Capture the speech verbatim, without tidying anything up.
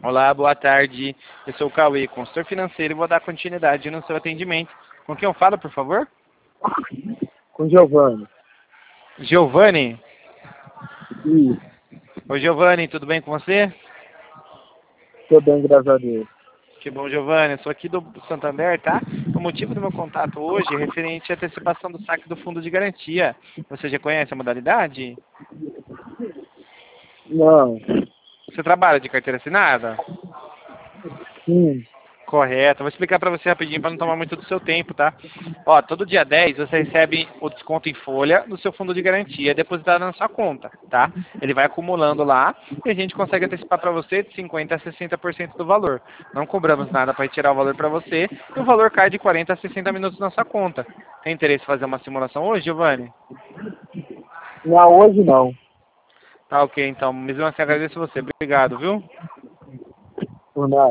Olá, boa tarde. Eu sou o Cauê, consultor financeiro, e vou dar continuidade no seu atendimento. Com quem eu falo, por favor? Com Giovanni. Giovanni? Isso. Oi, Giovanni, tudo bem com você? Tô bem, graças a Deus. Que bom, Giovanni. Eu sou aqui do Santander, tá? O motivo do meu contato hoje é referente à antecipação do saque do fundo de garantia. Você já conhece a modalidade? Não. Você trabalha de carteira assinada? Sim. Correto. Vou explicar para você rapidinho para não tomar muito do seu tempo, tá? Ó, todo dia dez você recebe o desconto em folha no seu fundo de garantia depositado na sua conta, tá? Ele vai acumulando lá e a gente consegue antecipar para você de cinquenta a sessenta por cento do valor. Não cobramos nada para retirar o valor para você e o valor cai de quarenta a sessenta minutos na sua conta. Tem interesse em fazer uma simulação hoje, Giovanni? Não, hoje não. Tá ok, então. Mesmo assim, agradeço você. Obrigado, viu? Por nada.